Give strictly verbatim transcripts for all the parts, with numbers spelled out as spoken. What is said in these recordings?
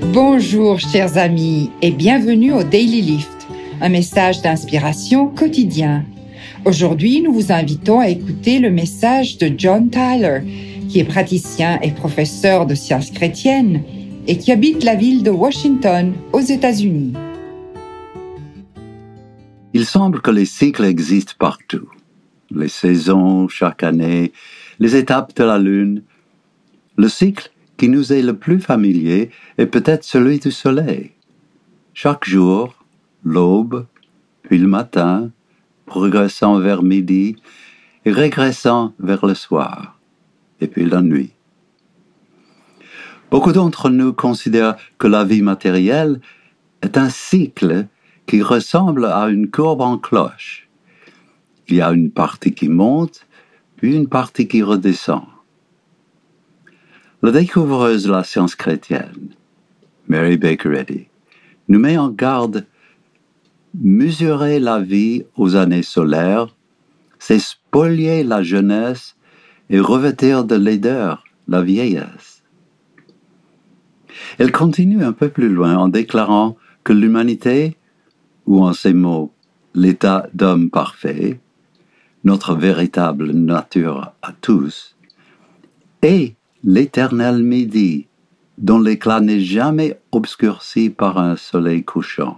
Bonjour chers amis et bienvenue au Daily Lift, un message d'inspiration quotidien. Aujourd'hui, nous vous invitons à écouter le message de John Tyler, qui est praticien et professeur de sciences chrétiennes et qui habite la ville de Washington, aux États-Unis. Il semble que les cycles existent partout. Les saisons, chaque année, les étapes de la lune. Le cycle qui nous est le plus familier est peut-être celui du soleil. Chaque jour, l'aube, puis le matin, progressant vers midi et régressant vers le soir, et puis la nuit. Beaucoup d'entre nous considèrent que la vie matérielle est un cycle qui ressemble à une courbe en cloche. Il y a une partie qui monte, puis une partie qui redescend. La découvreuse de la science chrétienne, Mary Baker Eddy, nous met en garde. Mesurer la vie aux années solaires, c'est spolier la jeunesse et revêtir de laideur la vieillesse. Elle continue un peu plus loin en déclarant que l'humanité, ou en ces mots, l'état d'homme parfait, notre véritable nature à tous, est l'éternel midi, dont l'éclat n'est jamais obscurci par un soleil couchant.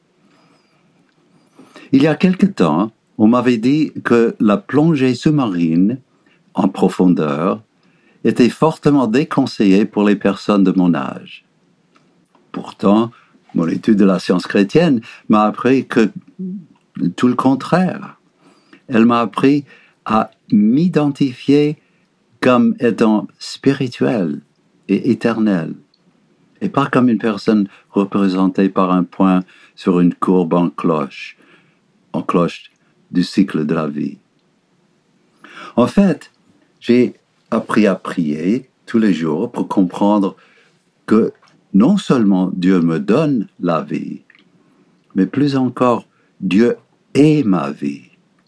Il y a quelque temps, on m'avait dit que la plongée sous-marine, en profondeur, était fortement déconseillée pour les personnes de mon âge. Pourtant, mon étude de la science chrétienne m'a appris que tout le contraire. Elle m'a appris à m'identifier comme étant spirituel et éternel, et pas comme une personne représentée par un point sur une courbe en cloche, en cloche du cycle de la vie. En fait, j'ai appris à prier tous les jours pour comprendre que non seulement Dieu me donne la vie, mais plus encore, Dieu est ma vie.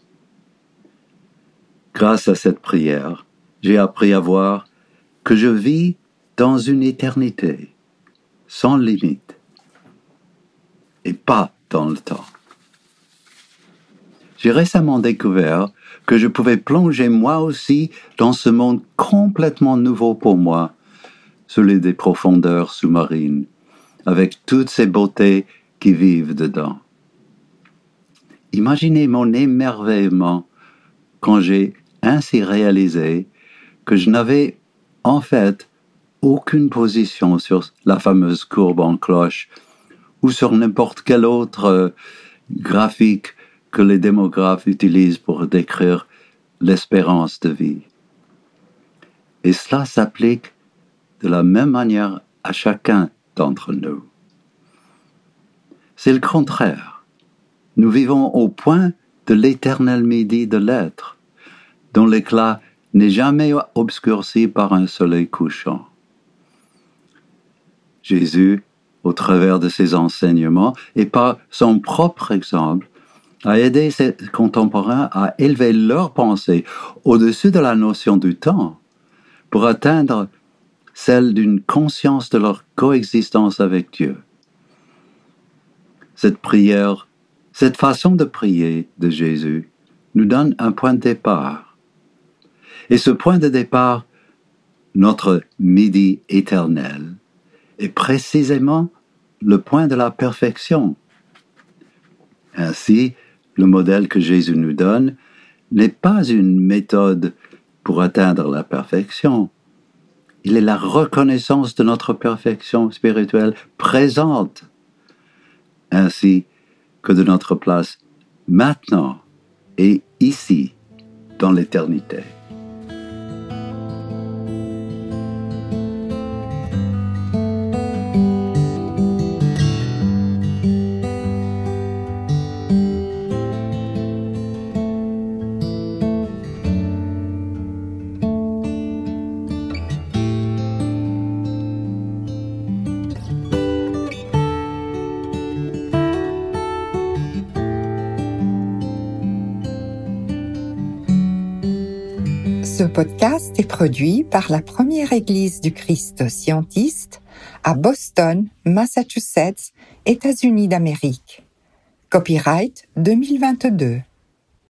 Grâce à cette prière, j'ai appris à voir que je vis dans une éternité, sans limite, et pas dans le temps. J'ai récemment découvert que je pouvais plonger moi aussi dans ce monde complètement nouveau pour moi, celui des profondeurs sous-marines, avec toutes ces beautés qui vivent dedans. Imaginez mon émerveillement quand j'ai ainsi réalisé que je n'avais en fait aucune position sur la fameuse courbe en cloche ou sur n'importe quel autre euh, graphique que les démographes utilisent pour décrire l'espérance de vie. Et cela s'applique de la même manière à chacun d'entre nous. C'est le contraire. Nous vivons au point de l'éternel midi de l'être, dont l'éclat n'est jamais obscurci par un soleil couchant. Jésus, au travers de ses enseignements et par son propre exemple, a aidé ses contemporains à élever leurs pensées au-dessus de la notion du temps pour atteindre celle d'une conscience de leur coexistence avec Dieu. Cette prière, cette façon de prier de Jésus nous donne un point de départ. Et ce point de départ, notre midi éternel, est précisément le point de la perfection. Ainsi, le modèle que Jésus nous donne n'est pas une méthode pour atteindre la perfection. Il est la reconnaissance de notre perfection spirituelle présente, ainsi que de notre place maintenant et ici, dans l'éternité. Ce podcast est produit par la Première Église du Christ scientiste à Boston, Massachusetts, États-Unis d'Amérique. Copyright deux mille vingt-deux.